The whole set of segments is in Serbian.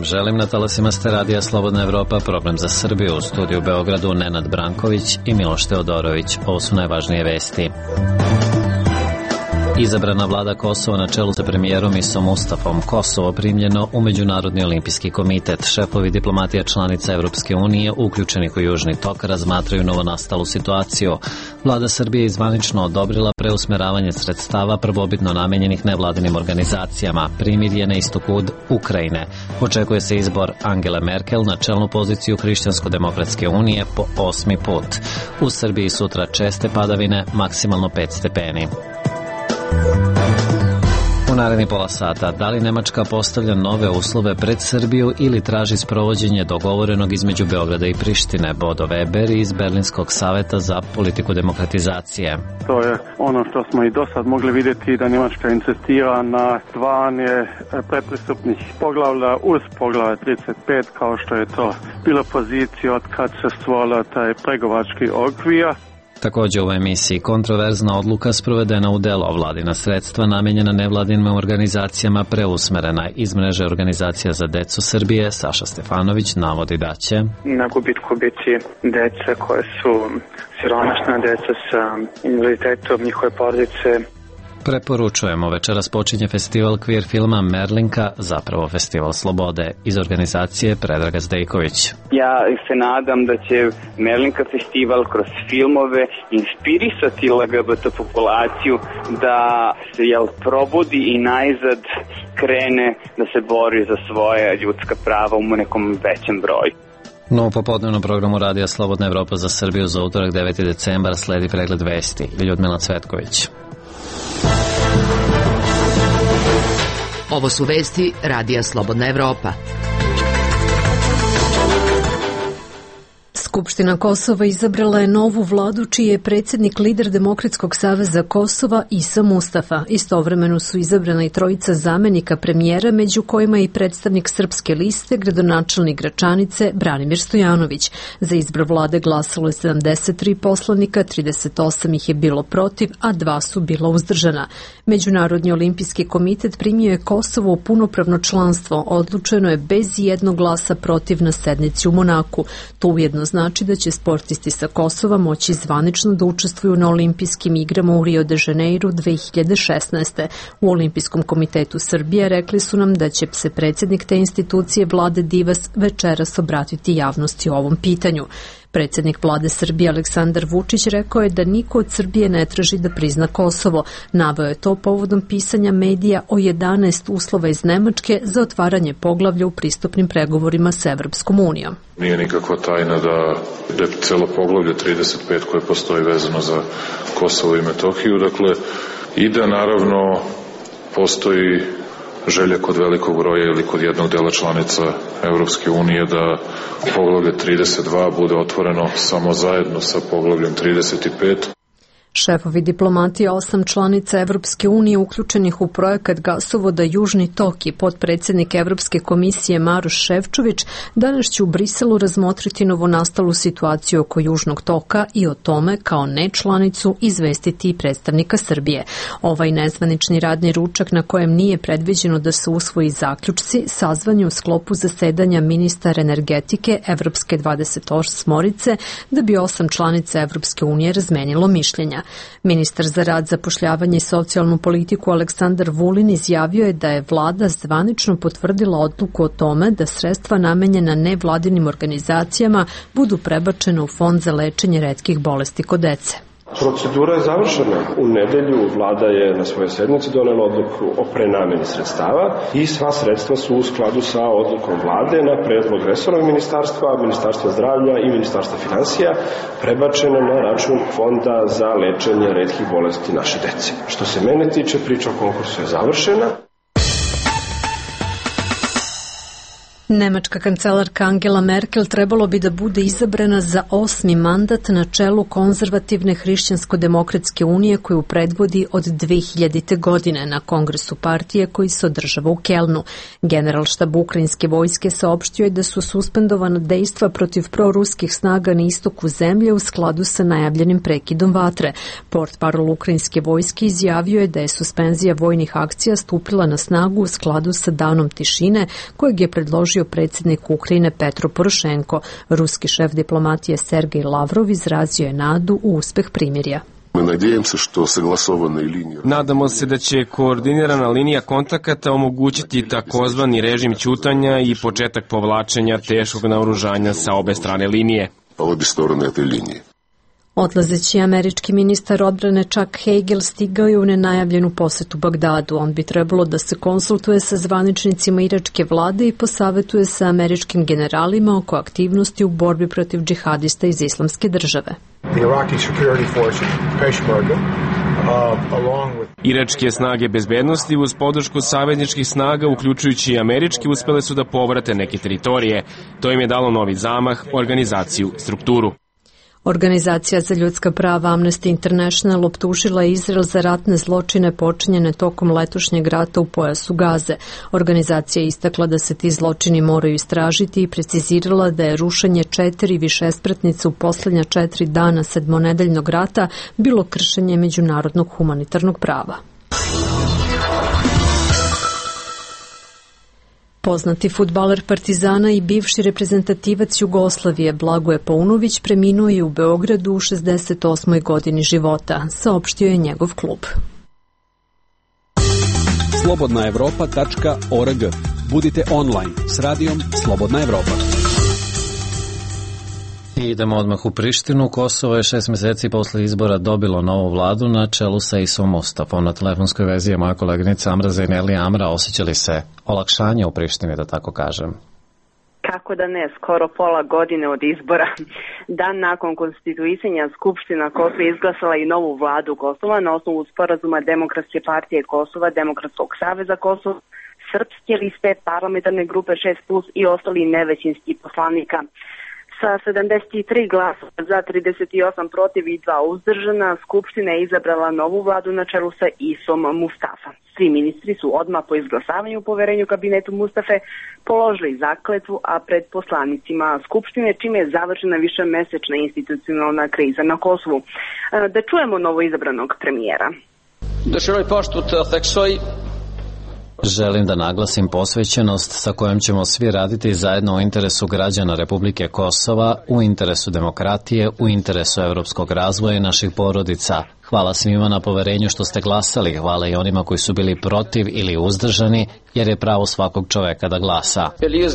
želim, na talasima ste Radija Slobodna Evropa, program za Srbiju, u studiju u Beogradu Nenad Branković i Miloš Teodorović. Ovo su najvažnije vesti. Izabrana vlada Kosova na čelu sa premijerom Isom Mustafom. Kosovo primljeno u Međunarodni olimpijski komitet. Šefovi diplomatija članica Evropske unije, uključenih u Južni tok, razmatraju novonastalu situaciju. Vlada Srbije je zvanično odobrila preusmeravanje sredstava prvobitno namenjenih nevladinim organizacijama. Primirje na istoku Ukrajine. Očekuje se izbor Angele Merkel na čelnu poziciju Hrišćansko-demokratske unije po 8. put. U Srbiji sutra česte padavine, maksimalno 5 stepeni. U naredni pola sata, da li Nemačka postavlja nove uslove pred Srbiju ili traži sprovođenje dogovorenog između Beograda i Prištine? Bodo Weber iz Berlinskog saveta za politiku demokratizacije. To je ono što smo i do sad mogli vidjeti, da Njemačka insistira na stvaranje predpristupnih poglavlja uz poglavlje 35, kao što je to bila pozicija od kad se stvorila taj pregovački okvir. Također u emisiji kontroverzna odluka sprovedena u delo, vladina sredstva namenjena nevladinim organizacijama preusmerena iz mreže organizacija za decu Srbije. Saša Stefanović navodi da će na gubitku biti deca koje su siromašna, deca sa invaliditetom, njihove porodice. Preporučujemo, večeras počinje festival queer filma Merlinka, zapravo festival slobode, iz organizacije Predraga Zdejković. Ja se nadam da će Merlinka festival kroz filmove inspirisati LGBT populaciju da se probudi i najzad krene da se bori za svoje ljudska prava u nekom većem broju. No, u popodnevnom programu Radija Slobodna Evropa za Srbiju za utorak 9. decembar sledi pregled vesti. Ljudmila Cvetković. Ovo su vesti Radija Slobodna Evropa. Skupština Kosova izabrala je novu vladu čiji je predsjednik lider Demokratskog saveza Kosova Isa Mustafa. Istovremeno su izabrana i trojica zamenika premijera, među kojima i predstavnik Srpske liste, gradonačelnik Gračanice Branimir Stojanović. Za izbor vlade glasalo je 73 poslanika, 38 ih je bilo protiv, a 2 su bila uzdržana. Međunarodni olimpijski komitet primio je Kosovo u punopravno članstvo. Odlučeno je bez jednog glasa protiv na sednici u Monaku. To ujedno znači da će sportisti sa Kosova moći zvanično da učestvuju na olimpijskim igrama u Rio de Janeiru 2016. U Olimpijskom komitetu Srbije rekli su nam da će se predsjednik te institucije Vlade Divas večeras obratiti javnosti o ovom pitanju. Predsjednik vlade Srbije Aleksandar Vučić rekao je da niko od Srbije ne traži da prizna Kosovo. Naveo je to povodom pisanja medija o 11 uslova iz Nemačke za otvaranje poglavlja u pristupnim pregovorima sa Evropskom unijom. Nije nikakva tajna da je celo poglavlje 35 koje postoji vezano za Kosovo i Metohiju, dakle, i da naravno postoji želja kod velikog broja ili kod jednog dela članica Evropske unije da poglavlje 32 bude otvoreno samo zajedno sa poglavljem 35. Šefovi diplomatije 8 članica Evropske unije uključenih u projekat gasovoda Južni tok i potpredsjednik Evropske komisije Maroš Šefčović danas će u Briselu razmotriti novonastalu situaciju oko Južnog toka i o tome kao nečlanicu izvestiti i predstavnika Srbije. Ovaj nezvanični radni ručak na kojem nije predviđeno da se usvoji zaključci sazvan je u sklopu zasedanja ministara energetike Evropske 28-orice da bi 8 članica Evropske unije razmenilo mišljenja. Ministar za rad, zapošljavanje i socijalnu politiku Aleksandar Vulin izjavio je da je vlada zvanično potvrdila odluku o tome da sredstva namenjena nevladinim organizacijama budu prebačena u Fond za lečenje retkih bolesti kod dece. Procedura je završena. U nedelju vlada je na svojoj sednici donela odluku o prenameni sredstava i sva sredstva su u skladu sa odlukom vlade na predlog resornog ministarstva, Ministarstva zdravlja i Ministarstva finansija prebačene na račun Fonda za lečenje retkih bolesti naše dece. Što se mene tiče, priča o konkursu je završena. Nemačka kancelarka Angela Merkel trebalo bi da bude izabrana za 8. mandat na čelu konzervativne Hrišćansko-demokratske unije koju predvodi od 2000. godine na kongresu partije koji se održava u Kelnu. Generalštab ukrajinske vojske saopštio je da su suspendovana dejstva protiv proruskih snaga na istoku zemlje u skladu sa najavljenim prekidom vatre. Portparol ukrajinske vojske izjavio je da je suspenzija vojnih akcija stupila na snagu u skladu sa danom tišine kojeg je predložio pridružio predsjednik Ukrajine Petro Porošenko. Ruski šef diplomatije Sergej Lavrov izrazio je nadu u uspeh primirja. Nadamo se da će koordinirana linija kontakata omogućiti takozvani režim ćutanja i početak povlačenja teškog naoružanja sa obe strane linije. Odlazeći američki ministar odbrane Chuck Hagel stigao je u nenajavljenu posetu Bagdadu. On bi trebalo da se konsultuje sa zvaničnicima iračke vlade i posavetuje sa američkim generalima oko aktivnosti u borbi protiv džihadista iz Islamske države. Iračke snage bezbednosti uz podršku savezničkih snaga, uključujući i američki, uspele su da povrate neke teritorije. To im je dalo novi zamah, organizaciju, strukturu. Organizacija za ljudska prava Amnesty International optužila je Izrael za ratne zločine počinjene tokom letošnjeg rata u pojasu Gaze. Organizacija je istakla da se ti zločini moraju istražiti i precizirala da je rušenje 4 višespratnica u posljednja 4 dana sedmonedeljnog rata bilo kršenje međunarodnog humanitarnog prava. Poznati fudbaler Partizana i bivši reprezentativac Jugoslavije Blagoje Paunović preminuo je u Beogradu u 68. godini života, saopštio je njegov klub. Slobodnaevropa.org. Budite online s radijom Slobodna Evropa. Idemo odmah u Prištinu. Kosovo je 6 meseci posle izbora dobilo novu vladu na čelu sa Isom Mustafom. Na telefonskoj vezi je moja koleginica Amra Zajneli. Amra, osjećali se olakšanje u Prištini, da tako kažem? Kako da ne, skoro pola godine od izbora. Dan nakon konstituisanja Skupština Kosova izglasala i novu vladu Kosova na osnovu sporazuma Demokratske partije Kosova, Demokratskog saveza Kosova, Srpske liste, parlamentarne grupe 6+, i ostali nevećinski poslanika. Sa 73 glasa za, 38 protiv i 2 uzdržana, Skupština je izabrala novu vladu na čelu sa Isom Mustafa. Svi ministri su odmah po izglasavanju poverenju kabinetu Mustafe položili zakletvu, a pred poslanicima Skupštine, čime je završena višemesečna institucionalna kriza na Kosovu. Da čujemo novo izabranog premijera. Želim da naglasim posvećenost sa kojom ćemo svi raditi zajedno u interesu građana Republike Kosova, u interesu demokratije, u interesu evropskog razvoja i naših porodica. Hvala svima na poverenju što ste glasali, hvala i onima koji su bili protiv ili uzdržani, jer je pravo svakog čoveka da glasa.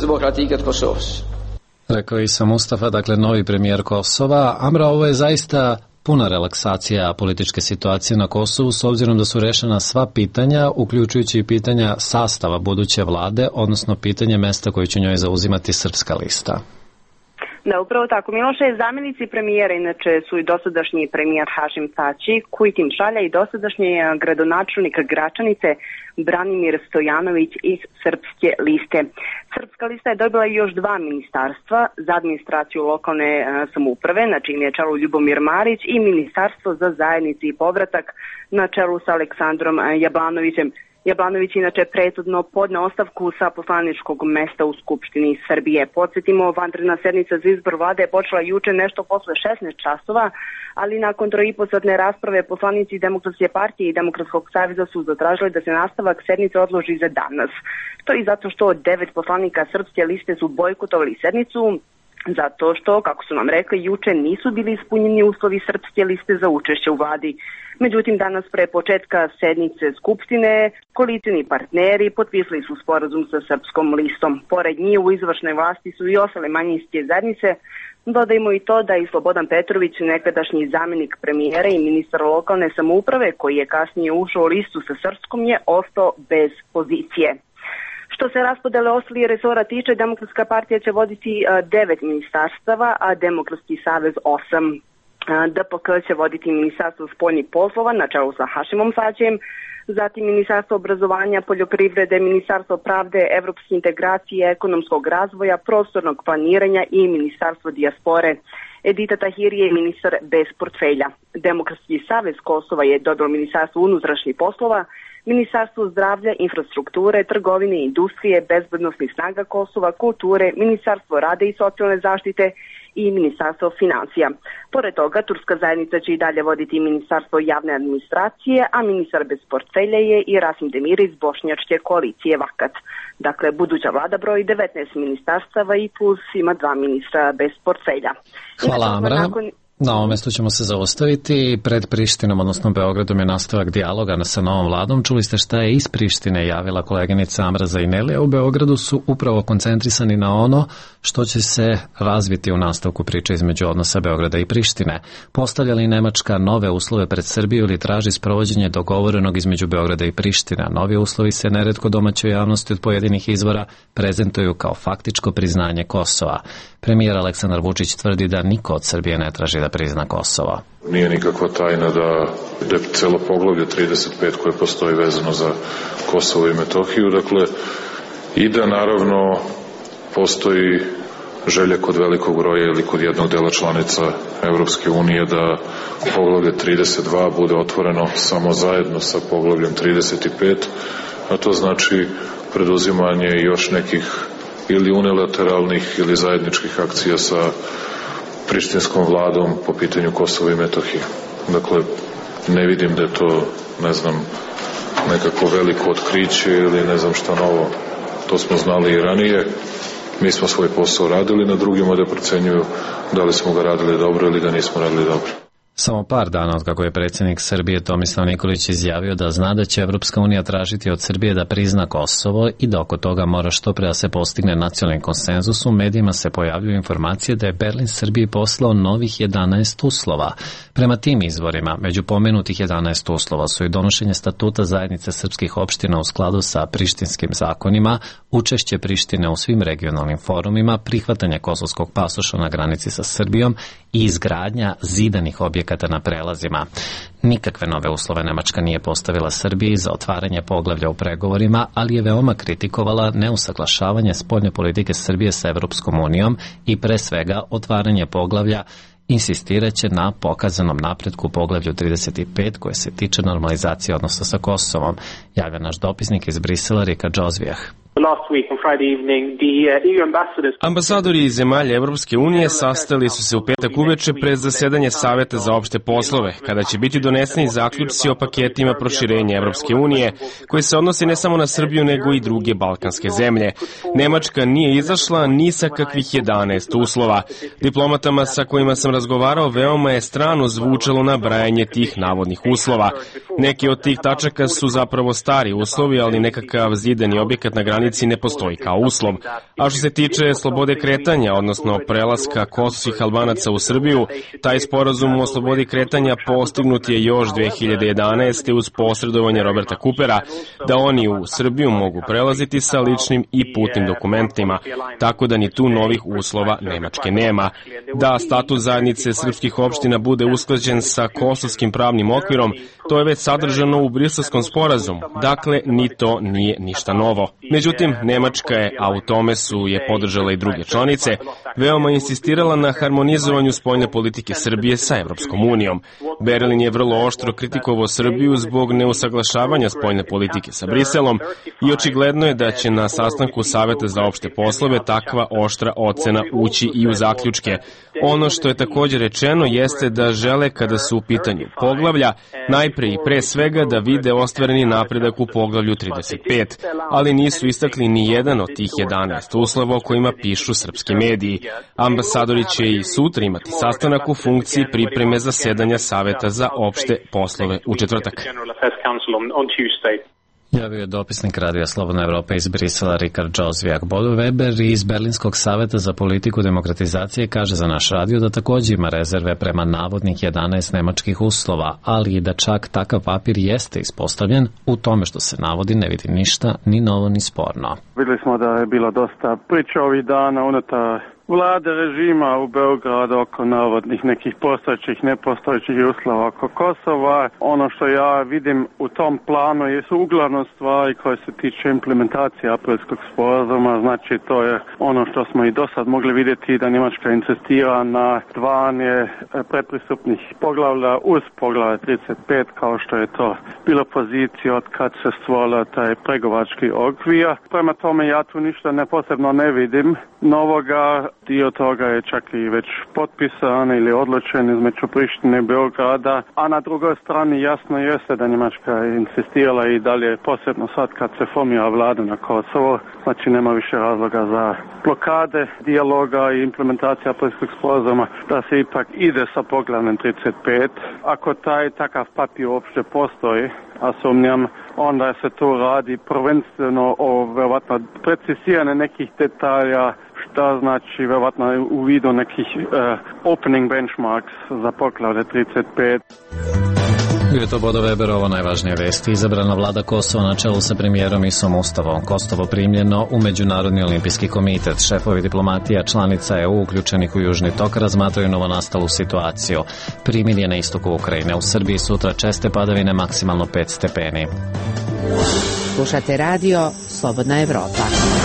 Rekao je Isa Mustafa, dakle novi premijer Kosova. Amra, ovo je zaista puna relaksacija političke situacije na Kosovu, s obzirom da su rešena sva pitanja, uključujući i pitanja sastava buduće vlade, odnosno pitanje mesta koje će njoj zauzimati Srpska lista. Da, upravo tako. Miloše, zamjenici premijera inače su i dosadašnji premijer Hašim Tači, Kujtim Šalja i dosadašnji gradonačelnik Gračanice Branimir Stojanović iz Srpske liste. Srpska lista je dobila još 2 ministarstva za administraciju lokalne samouprave, na čijem je čelu Ljubomir Marić, i ministarstvo za zajednicu i povratak na čelu sa Aleksandrom Jablanovićem. Jablanović inače prethodno podneo ostavku sa poslaničkog mesta u Skupštini Srbije. Podsjetimo, vanredna sednica za izbor vlade je počela juče nešto posle 16 časova, ali nakon 3,5-satne rasprave poslanici Demokratske partije i Demokratskog saveza su zatražili da se nastavak sednice odloži za danas. To i zato što 9 poslanika Srpske liste su bojkotovali sednicu, zato što, kako su nam rekli, juče nisu bili ispunjeni uslovi Srpske liste za učešće u vladi. Međutim, danas pre početka sednice Skupštine, koalicioni partneri potpisali su sporazum sa Srpskom listom. Pored njih u izvršnoj vlasti su i ostale manjinske zajednice. Dodajmo i to da i Slobodan Petrović, nekadašnji zamjenik premijera i ministar lokalne samouprave, koji je kasnije ušao u listu sa Srpskom, je ostao bez pozicije. Što se raspodele ostalih resora tiče, Demokratska partija će voditi 9 ministarstava, a Demokratski savez 8. DPK će voditi Ministarstvo spoljnih poslova na čelu sa Hašimom Tačijem, zatim Ministarstvo obrazovanja, poljoprivrede, Ministarstvo pravde, evropske integracije, ekonomskog razvoja, prostornog planiranja i Ministarstvo dijaspore. Edita Tahiri je ministar bez portfelja. Demokratski savez Kosova je dobio Ministarstvo unutrašnjih poslova, Ministarstvo zdravlja, infrastrukture, trgovine i industrije, bezbednosnih snaga Kosova, kulture, Ministarstvo rada i socijalne zaštite i Ministarstvo financija. Pored toga, turska zajednica će i dalje voditi Ministarstvo javne administracije, a ministar bez portfelja je i Rasim Demir iz bošnjačke koalicije Vakat. Dakle, buduća vlada broji 19 ministarstava i plus ima 2 ministra bez portfelja. Hvala, Amra. Na ovom mjestu ćemo se zaustaviti. Pred Prištinom, odnosno Beogradom, je nastavak dijaloga sa novom vladom. Čuli ste šta je iz Prištine javila koleginica Amra Zainelija. U Beogradu su upravo koncentrisani na ono što će se razviti u nastavku priče između odnosa Beograda i Prištine. Postavlja li Nemačka nove uslove pred Srbiju ili traži sprovođenje dogovorenog između Beograda i Prištine? Novi uslovi se neretko domaćoj javnosti od pojedinih izvora prezentuju kao faktičko priznanje Kosova. Premijer Aleksandar Vučić tvrdi da niko od Srbije ne traži da prizna Kosovo. Nije nikakva tajna da celo poglavlje 35 koje postoji vezano za Kosovo i Metohiju, dakle, i da naravno postoji želja kod velikog broja ili kod jednog dela članica Evropske unije da poglavlje 32 bude otvoreno samo zajedno sa poglavljem 35, a to znači preduzimanje još nekih ili unilateralnih ili zajedničkih akcija sa prištinskom vladom po pitanju Kosova i Metohije. Dakle, ne vidim da je to, ne znam, nekako veliko otkriće ili ne znam šta novo. To smo znali i ranije. Mi smo svoj posao radili, na drugima da procenjuju da li smo ga radili dobro ili da nismo radili dobro. Samo par dana od kako je predsjednik Srbije Tomislav Nikolić izjavio da zna da će Evropska unija tražiti od Srbije da prizna Kosovo i da oko toga mora što pre da se postigne nacionalni konsenzus, u medijima se pojavljuju informacije da je Berlin Srbiji poslao novih 11 uslova. Prema tim izvorima, među pomenutih 11 uslova su i donošenje statuta zajednice srpskih opština u skladu sa prištinskim zakonima, učešće Prištine u svim regionalnim forumima, prihvatanje kosovskog pasoša na granici sa Srbijom i izgradnja zidanih objekata na prelazima. Nikakve nove uslove Nemačka nije postavila Srbiji za otvaranje poglavlja u pregovorima, ali je veoma kritikovala neusaglašavanje spoljne politike Srbije sa Evropskom unijom i pre svega otvaranje poglavlja insistiraće na pokazanom napretku u poglavlju 35 koje se tiče normalizacije odnosa sa Kosovom, javlja naš dopisnik iz Brisela Rika Džozvijah. Ambasadori iz zemalja Evropske unije sastali su se u petak uveče pred zasedanje Saveta za opšte poslove, kada će biti doneseni zaključci o paketima proširenja Evropske unije, koji se odnose ne samo na Srbiju, nego i druge balkanske zemlje. Nemačka nije izašla ni sa kakvih 11 uslova. Diplomatama sa kojima sam razgovarao veoma je strano zvučalo nabrajanje tih navodnih uslova. Neki od tih tačaka su zapravo stari uslovi, ali nekakav zidani objekat na granici ne postoji kao uslov. A što se tiče slobode kretanja, odnosno prelaska kosovskih Albanaca u Srbiju, taj sporazum o slobodi kretanja postignut je još 2011. uz posredovanje Roberta Kupera, da oni u Srbiju mogu prelaziti sa ličnim i putnim dokumentima, tako da ni tu novih uslova Nemačke nema. Da status zajednice srpskih opština bude usklađen sa kosovskim pravnim okvirom, to je već sadržano u Briselskom sporazumu, dakle ni to nije ništa novo. Međutim, Nemačka je, a u tome su je podržala i druge članice, veoma insistirala na harmonizovanju spoljne politike Srbije sa Evropskom unijom. Berlin je vrlo oštro kritikovao Srbiju zbog neusaglašavanja spoljne politike sa Briselom i očigledno je da će na sastanku Saveta za opšte poslove takva oštra ocena ući i u zaključke. Ono što je također rečeno jeste da žele, kada su u pitanju poglavlja, najpre i pre svega da vide ostvareni napredak u poglavlju 35, ali nisu istakli ni jedan od tih 11 uslova o kojima pišu srpski mediji. Ambasadori će i sutra imati sastanak u funkciji pripreme zasedanja Saveta za opšte poslove u četvrtak. Javio je dopisnik Radija Slobodna Evropa iz Brisela Richard Džozvijak. Bodo Weber iz Berlinskog saveta za politiku demokratizacije kaže za naš radio da također ima rezerve prema navodnih 11 nemačkih uslova, ali i da čak takav papir jeste ispostavljen. U tome što se navodi ne vidi ništa ni novo ni sporno. Vidjeli smo da je bilo dosta priča ovih dana vlade režima u Beogradu oko navodnih nekih postojećih, nepostojećih uslova oko Kosova. Ono što ja vidim u tom planu su uglavnom stvari koje se tiče implementacije Aprilskog sporazuma. Znači to je ono što smo i do sad mogli vidjeti, da Njemačka insistira na dvanje predpristupnih poglavlja uz poglavlje 35, kao što je to bilo pozicija od kad se stvorila taj pregovački okvir. Prema tome ja tu ništa posebno ne vidim novoga. Dio toga je čak i već potpisan ili odlučen između Prištine i Beograda, a na drugoj strani jasno jeste da Njemačka je insistirala i dalje, posebno sad kad se formira vlada na Kosovo, znači nema više razloga za blokade dijaloga i implementacija Aprilskog sporazuma, da se ipak ide sa poglavljem 35. Ako taj takav papir uopšte postoji, a sumnjam, onda se to radi prvenstveno o verovatno precizirane nekih detalja, što znači verovatno u vidu nekih opening benchmarks za poglavlje 35. Bio je to Bodo Weber, ovo najvažnije vesti. Izabrana vlada Kosova na čelu sa premijerom Isom Mustavom. Kosovo primljeno u Međunarodni olimpijski komitet. Šefovi diplomatija članica EU uključenih u Južni tok razmatraju novonastalu situaciju. Primirje je na istoku Ukrajine. U Srbiji sutra česte padavine, maksimalno 5 stepeni. Slušate radio Slobodna Evropa.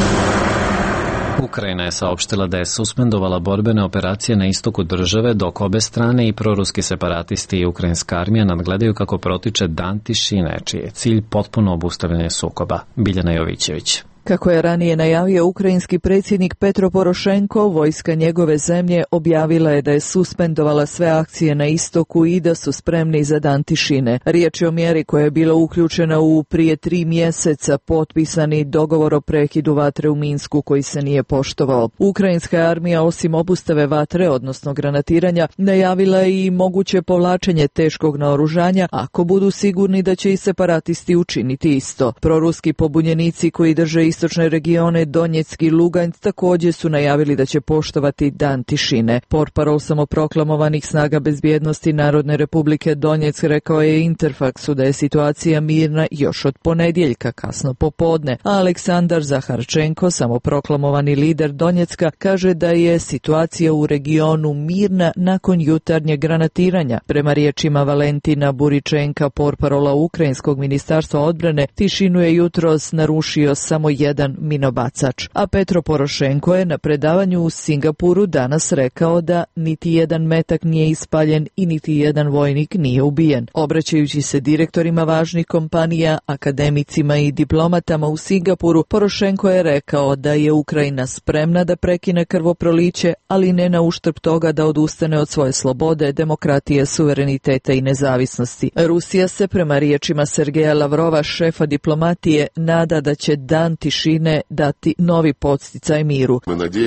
Ukrajina je saopštila da je suspendovala borbene operacije na istoku države, dok obe strane i proruski separatisti i ukrajinska armija nadgledaju kako protiče dan tišine, čiji je cilj potpuno obustavljanje sukoba. Biljana Jovićević. Kako je ranije najavio ukrajinski predsjednik Petro Porošenko, vojska njegove zemlje objavila je da je suspendovala sve akcije na istoku i da su spremni za dan tišine. Riječ je o mjeri koja je bila uključena u prije 3 mjeseca potpisani dogovor o prekidu vatre u Minsku koji se nije poštovao. Ukrajinska armija osim obustave vatre, odnosno granatiranja, najavila je i moguće povlačenje teškog naoružanja ako budu sigurni da će i separatisti učiniti isto. Proruski pobunjenici koji drže istočne regione Donjeck i Lugansk također su najavili da će poštovati dan tišine. Portparol samoproklamovanih snaga bezbjednosti Narodne republike Donjeck rekao je Interfaksu da je situacija mirna još od ponedjeljka kasno popodne, a Aleksandar Zaharčenko, samoproklamovani lider Donjecka, kaže da je situacija u regionu mirna nakon jutarnjeg granatiranja. Prema riječima Valentina Buričenka, portparola Ukrajinskog ministarstva odbrane, tišinu je jutros narušio samo jedan minobacač, a Petro Porošenko je na predavanju u Singapuru danas rekao da niti jedan metak nije ispaljen i niti jedan vojnik nije ubijen. Obraćajući se direktorima važnih kompanija, akademicima i diplomatama u Singapuru, Porošenko je rekao da je Ukrajina spremna da prekine krvoproliće, ali ne na uštrb toga da odustane od svoje slobode, demokratije, suvereniteta i nezavisnosti. Rusija se, prema riječima Sergeja Lavrova, šefa diplomatije, nada da će dan tišine dati novi podsticaj miru.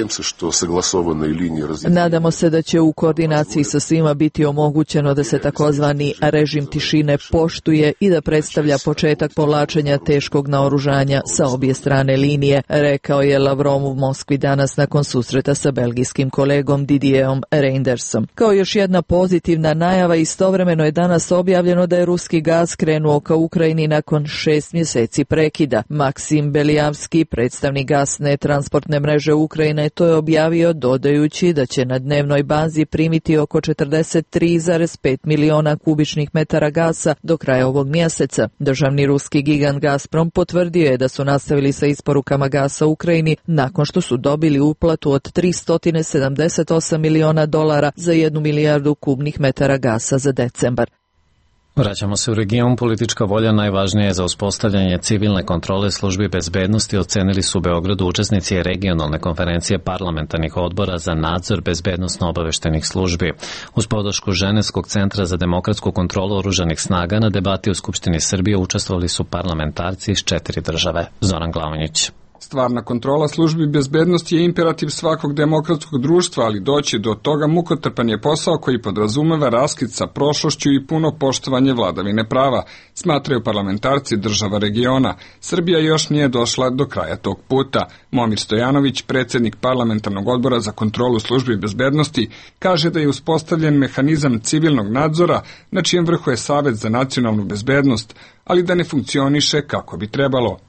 Nadamo se da će u koordinaciji sa svima biti omogućeno da se takozvani režim tišine poštuje i da predstavlja početak povlačenja teškog naoružanja sa obje strane linije, rekao je Lavrov u Moskvi danas nakon susreta sa belgijskim kolegom Didierom Reindersom. Kao još jedna pozitivna najava, istovremeno je danas objavljeno da je ruski gaz krenuo ka Ukrajini nakon 6 mjeseci prekida. Maksim Belijavski, predstavnik gasne transportne mreže Ukrajine, to je objavio dodajući da će na dnevnoj bazi primiti oko 43,5 miliona kubičnih metara gasa do kraja ovog mjeseca. Državni ruski gigant Gazprom potvrdio je da su nastavili sa isporukama gasa Ukrajini nakon što su dobili uplatu od $378 miliona za 1 milijardu kubnih metara gasa za decembar. Vraćamo se u region. Politička volja najvažnija je za uspostavljanje civilne kontrole službi bezbednosti, ocenili su u Beogradu učesnici regionalne konferencije parlamentarnih odbora za nadzor bezbednosno-obaveštenih službi. Uz podršku Ženevskog centra za demokratsku kontrolu oružanih snaga na debati u Skupštini Srbije učestvovali su parlamentarci iz 4 države. Zoran Glavonjić. Stvarna kontrola službi bezbednosti je imperativ svakog demokratskog društva, ali doći do toga mukotrpan je posao koji podrazumeva raskid sa prošlošću i puno poštovanje vladavine prava, smatraju parlamentarci država regiona. Srbija još nije došla do kraja tog puta. Momir Stojanović, predsjednik parlamentarnog odbora za kontrolu službi bezbednosti, kaže da je uspostavljen mehanizam civilnog nadzora, na čijem vrhu je Savet za nacionalnu bezbednost, ali da ne funkcioniše kako bi trebalo.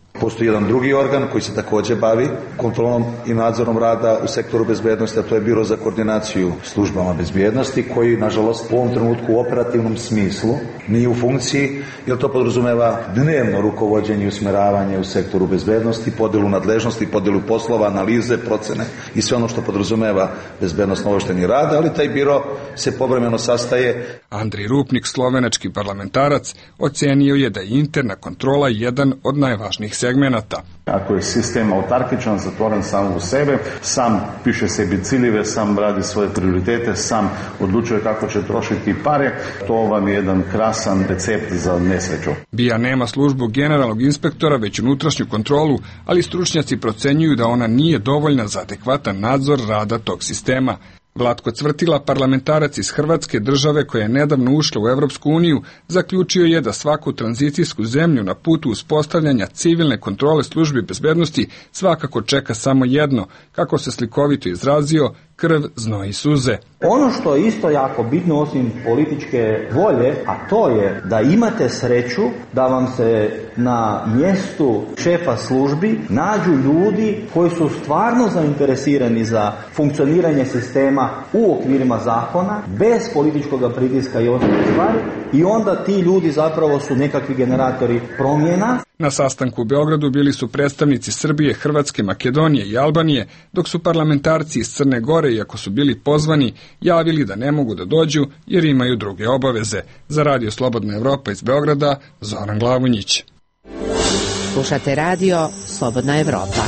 Postoji jedan drugi organ koji se takođe bavi kontrolom i nadzorom rada u sektoru bezbednosti, a to je Biro za koordinaciju službama bezbednosti, koji, nažalost, u ovom trenutku u operativnom smislu nije u funkciji, jer to podrazumeva dnevno rukovođenje i usmeravanje u sektoru bezbednosti, podelu nadležnosti, podelu poslova, analize, procene i sve ono što podrazumeva bezbednosno-obaveštajni rad, ali taj biro se povremeno sastaje. Andrij Rupnik, slovenački parlamentarac, ocenio je da je interna kontrola jedan od najvažnijih segmenata. Ako je sistem autarkičan, zatvoren sam u sebe, sam piše sebi ciljeve, sam radi svoje prioritete, sam odlučuje kako će trošiti pare, to vam je jedan krasan recept za nesreću. BIA nema službu generalnog inspektora, već unutrašnju kontrolu, ali stručnjaci procenjuju da ona nije dovoljna za adekvatan nadzor rada tog sistema. Vlatko Cvrtila, parlamentarac iz Hrvatske, države koja je nedavno ušla u Evropsku uniju, zaključio je da svaku tranzicijsku zemlju na putu uspostavljanja civilne kontrole službi bezbednosti svakako čeka samo jedno, kako se slikovito izrazio, krv, znoj i suze. Ono što je isto jako bitno osim političke volje, a to je da imate sreću da vam se na mjestu šefa službi nađu ljudi koji su stvarno zainteresirani za funkcioniranje sistema u okvirima zakona, bez političkog pritiska i ostalih stvari, i onda ti ljudi zapravo su nekakvi generatori promjena. Na sastanku u Beogradu bili su predstavnici Srbije, Hrvatske, Makedonije i Albanije, dok su parlamentarci iz Crne Gore, iako su bili pozvani, javili da ne mogu da dođu jer imaju druge obaveze. Za Radio Slobodna Evropa iz Beograda, Zoran Glavunjić. Slušate Radio Slobodna Evropa.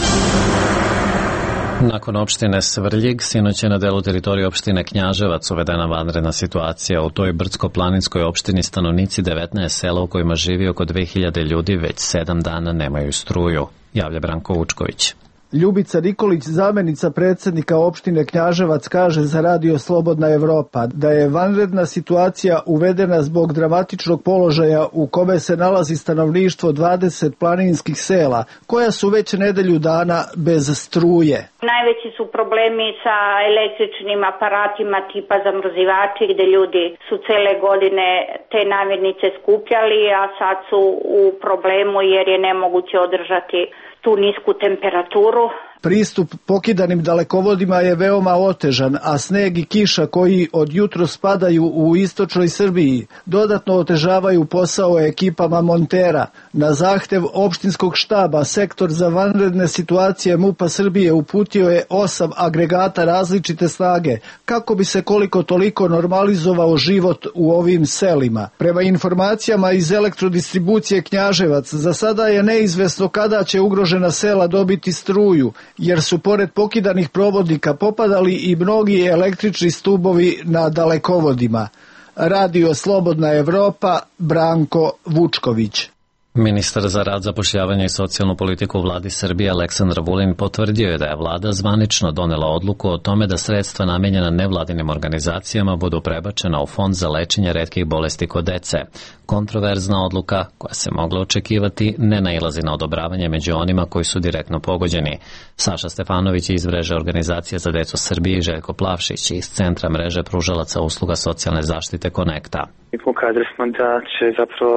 Nakon opštine Svrljig, sinoć je na delu teritorije opštine Knjaževac uvedena vanredna situacija. U toj brdsko-planinskoj opštini stanovnici 19 sela u kojima živi oko 2000 ljudi već 7 dana nemaju struju, javlja Branko Vučković. Ljubica Nikolić, zamjenica predsjednika opštine Knjaževac, kaže za Radio Slobodna Evropa da je vanredna situacija uvedena zbog dramatičnog položaja u kome se nalazi stanovništvo 20 planinskih sela, koja su već nedelju dana bez struje. Najveći su problemi sa električnim aparatima tipa zamrzivači, gde ljudi su cele godine te namirnice skupljali, a sad su u problemu jer je nemoguće održati tu nisku temperaturu. Pristup pokidanim dalekovodima je veoma otežan, a sneg i kiša koji od jutros padaju u istočnoj Srbiji dodatno otežavaju posao ekipama montera. Na zahtev opštinskog štaba sektor za vanredne situacije MUP-a Srbije uputio je 8 agregata različite snage kako bi se koliko toliko normalizovao život u ovim selima. Prema informacijama iz elektrodistribucije Knjaževac, za sada je neizvesno kada će ugrožena sela dobiti struju, jer su pored pokidanih provodnika popadali i mnogi električni stubovi na dalekovodima. Radio Slobodna Evropa, Branko Vučković. Ministar za rad, zapošljavanje i socijalnu politiku u vladi Srbije Aleksandar Vulin potvrdio je da je vlada zvanično donela odluku o tome da sredstva namenjena nevladinim organizacijama budu prebačena u Fond za lečenje retkih bolesti kod dece. Kontroverzna odluka, koja se mogla očekivati, ne nailazi na odobravanje među onima koji su direktno pogođeni. Saša Stefanović iz mreže Organizacije za decu Srbije i Željko Plavšić iz Centra mreže pružalaca usluga socijalne zaštite Konekta. Pokazali smo da će zapravo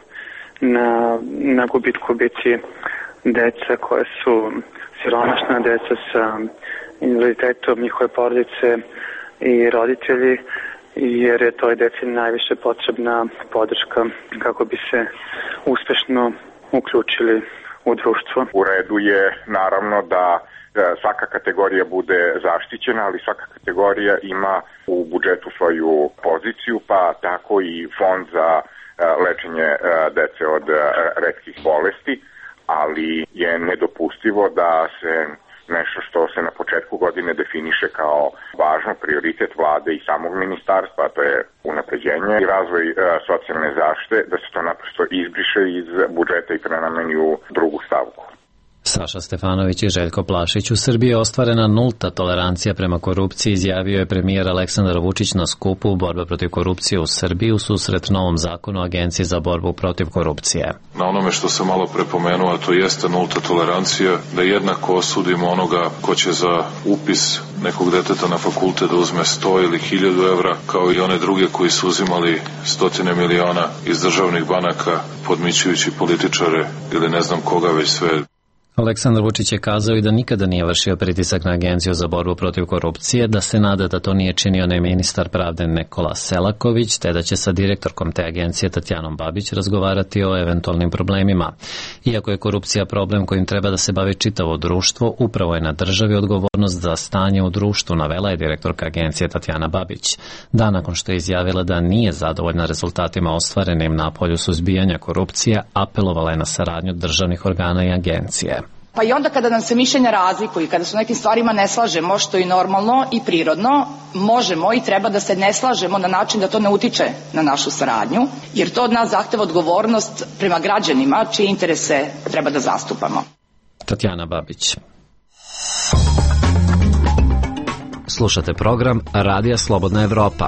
na gubitku biti deca koje su siromašna, deca sa invaliditetom, njihove porodice i roditelji, jer je toj deci najviše potrebna podrška kako bi se uspešno uključili u društvo. U redu je naravno da svaka kategorija bude zaštićena, ali svaka kategorija ima u budžetu svoju poziciju, pa tako i fond za lečenje dece od retkih bolesti, ali je nedopustivo da se nešto što se na početku godine definiše kao važno prioritet vlade i samog ministarstva, to je unapređenje i razvoj socijalne zaštite, da se to naprosto izbriše iz budžeta i prenameni u drugu stavku. Saša Stefanović i Željko Plašić. U Srbiji je ostvarena nulta tolerancija prema korupciji, izjavio je premijer Aleksandar Vučić na skupu Borba protiv korupcije u Srbiji u susret novom zakonu Agencije za borbu protiv korupcije. Na onome što sam malo prepomenuo, a to jeste nulta tolerancija, da jednako osudimo onoga ko će za upis nekog deteta na fakultet da uzme 100 ili 1000 evra, kao i one druge koji su uzimali stotine miliona iz državnih banaka, podmićujući političare ili ne znam koga već sve. Aleksandar Vučić je kazao i da nikada nije vršio pritisak na Agenciju za borbu protiv korupcije, da se nada da to nije činio ni ministar pravde Nikola Selaković, te da će sa direktorkom te agencije Tatjanom Babić razgovarati o eventualnim problemima. Iako je korupcija problem kojim treba da se bavi čitavo društvo, upravo je na državi odgovornost za stanje u društvu, navela je direktorka agencije Tatjana Babić. Dan nakon što je izjavila da nije zadovoljna rezultatima ostvarenim na polju suzbijanja korupcije, apelovala je na saradnju državnih organa i agencije. Pa i onda kada nam se mišljenja razlikuju, kada su nekim stvarima ne slažemo, što je normalno i prirodno, možemo i treba da se ne slažemo na način da to ne utiče na našu saradnju, jer to od nas zahteva odgovornost prema građanima čije interese treba da zastupamo. Tatjana Babić. Slušate program Radija Slobodna Evropa.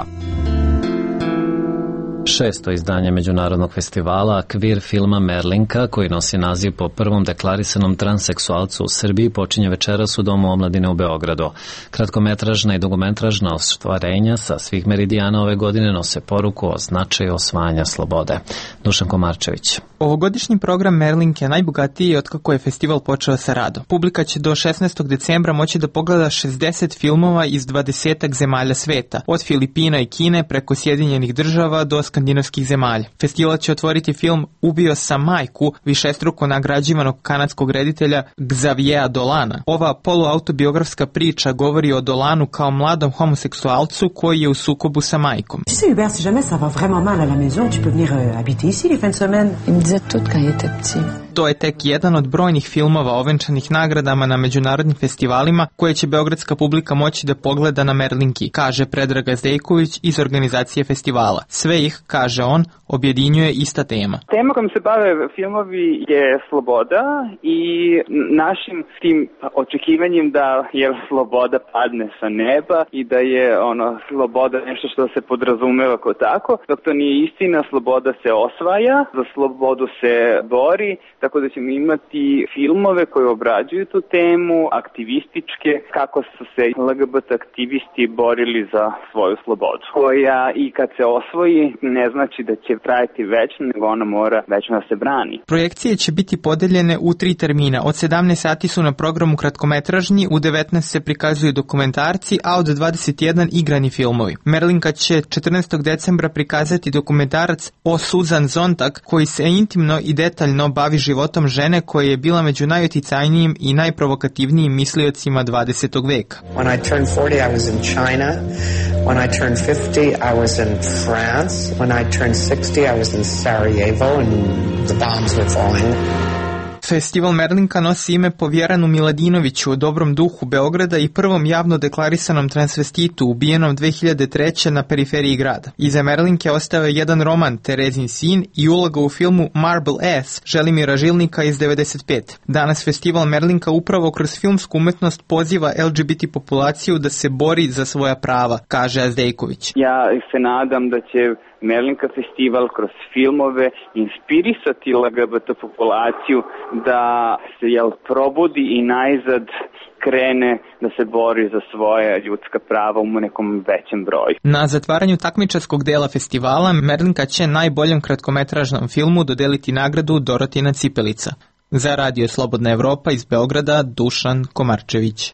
6. izdanje međunarodnog festivala kvir filma Merlinka, koji nosi naziv po prvom deklarisanom transseksualcu u Srbiji, počinje večeras u Domu omladine u Beogradu. Kratkometražna i dugometražna ostvarenja sa svih meridijana ove godine nose poruku o značaju osvajanja slobode. Dušan Komarčević. Ovogodišnji program Merlinke je najbogatiji od kako je festival počeo sa radom. Publika će do 16. decembra moći da pogleda 60 filmova iz 20 zemalja sveta, od Filipina i Kine preko Sjedinjenih država do skandinavskih zemalja. Festival će otvoriti film Ubio sam majku, višestruko nagrađivanog kanadskog reditelja Xaviera Dolana. Ova poluautobiografska priča govori o Dolanu kao mladom homoseksualcu koji je u sukobu sa majkom. Tu sais Hubert, si jamais ça va vraiment mal à la maison, tu peux venir habiter ici les fins de semaine. Il me disait tout quand il était petit. To je tek jedan od brojnih filmova ovenčanih nagradama na međunarodnim festivalima koje će beogradska publika moći da pogleda na Merlinki, kaže Predrag Zdejković iz organizacije festivala. Sve ih, kaže on, objedinjuje ista tema. Tema kojom se bave filmovi je sloboda i našim tim očekivanjem da je sloboda padne sa neba i da je sloboda nešto što se podrazumeva kao tako, dok to nije istina, sloboda se osvaja, za slobodu se bori, tako da ćemo imati filmove koji obrađuju tu temu, aktivističke, kako su se LGBT aktivisti borili za svoju slobodu, koja i kad se osvoji ne znači da će trajati večno, nego ona mora večno da se brani. Projekcije će biti podeljene u 3 termina. Od 17 sati su na programu kratkometražni, u 19 se prikazuju dokumentarci, a od 21 igrani filmovi. Merlinka će 14. decembra prikazati dokumentarac o Susan Sontag, koji se intimno i detaljno bavi životom žene koja je bila među najuticajnijim i najprovokativnijim misliocima 20. veka. When I turned 40, I was in China. When I turned 50, I was in France. When I turned 60, I was in Sarajevo and the bombs were falling. Festival Merlinka nosi ime po Vjeranu Miladinoviću, o dobrom duhu Beograda i prvom javno deklarisanom transvestitu ubijenom 2003. na periferiji grada. Iza Merlinke ostao je jedan roman, Terezin sin, i uloga u filmu Marble Ass, Želimira Žilnika iz 95. Danas festival Merlinka upravo kroz filmsku umetnost poziva LGBT populaciju da se bori za svoja prava, kaže Azdejković. Ja se nadam da će Merlinka festival kroz filmove inspirisati LGBT populaciju da se probudi i najzad krene da se bori za svoje ljudska prava u nekom većem broju. Na zatvaranju takmičarskog dela festivala Merlinka će najboljem kratkometražnom filmu dodeliti nagradu Dorotina Cipelica. Za Radio Slobodna Evropa iz Beograda, Dušan Komarčević.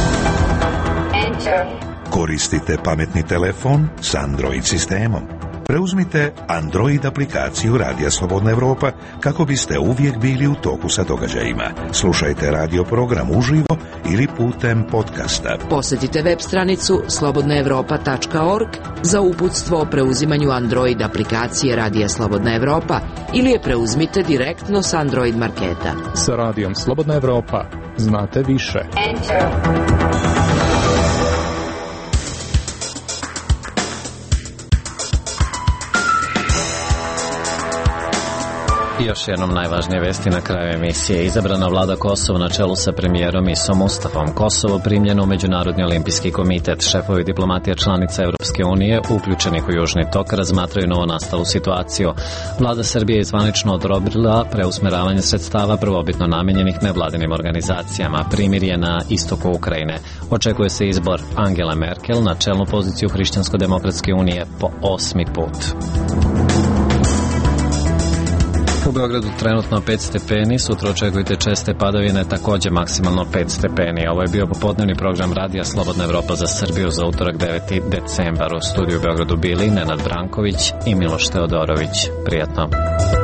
Koristite pametni telefon s Android sistemom. Preuzmite Android aplikaciju Radija Slobodna Evropa kako biste uvijek bili u toku sa događajima. Slušajte radio program uživo ili putem podcasta. Posjetite web stranicu slobodnaevropa.org za uputstvo o preuzimanju Android aplikacije Radija Slobodna Evropa ili je preuzmite direktno s Android marketa. Sa Radijom Slobodna Evropa znate više. I još jednom najvažnije vesti na kraju emisije. Izabrana vlada Kosova na čelu sa premijerom Isom Mustafom. Kosovo primljeno u Međunarodni olimpijski komitet. Šefovi diplomatija članica Evropske unije, uključenih u Južni tok, razmatraju novonastalu situaciju. Vlada Srbije je zvanično odobrila preusmeravanje sredstava prvobitno namenjenih nevladinim organizacijama. Primirje na istoku Ukrajine. Očekuje se izbor Angela Merkel na čelnu poziciju Hrišćansko-demokratske unije po 8. put. U Beogradu trenutno 5 stepeni, sutra očekujte česte padavine, takođe maksimalno 5 stepeni. Ovo je bio popodnevni program Radija Slobodna Evropa za Srbiju za utorak 9. decembar. U studiju u Beogradu bili Nenad Branković i Miloš Teodorović. Prijatno.